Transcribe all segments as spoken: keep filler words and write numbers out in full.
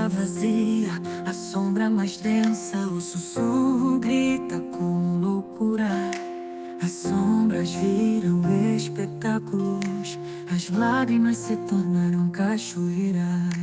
vazia, a sombra mais densa, o sussurro grita com loucura. As sombras viram espetáculos, as lágrimas se tornaram cachoeiras.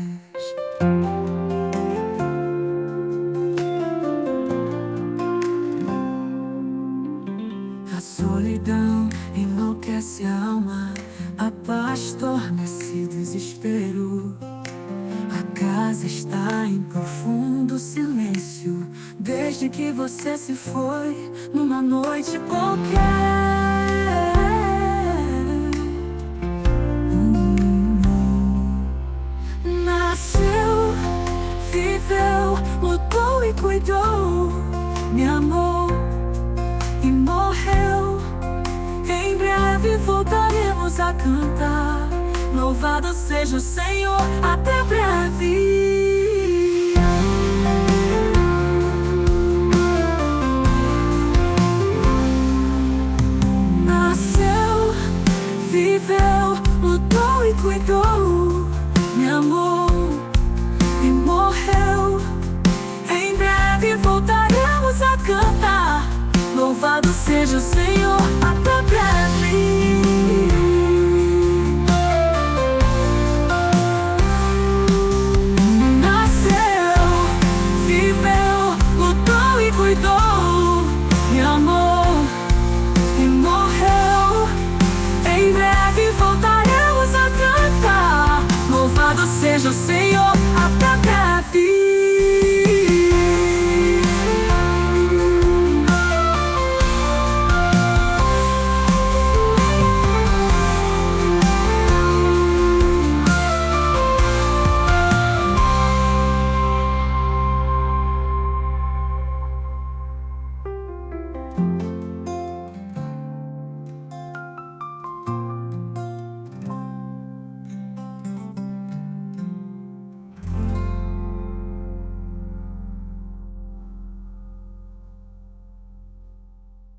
A solidão enlouquece a alma, a paz torna-se desespero. A casa está em profundo silêncio, desde que você se foi numa noite qualquer. Hum. Nasceu, viveu, lutou e cuidou, me amou e morreu. Em breve voltaremos a cantar. Louvado seja o Senhor, até breve. Nasceu, viveu, lutou e cuidou, me amou e morreu. Em breve voltaremos a cantar. Louvado seja o Senhor, até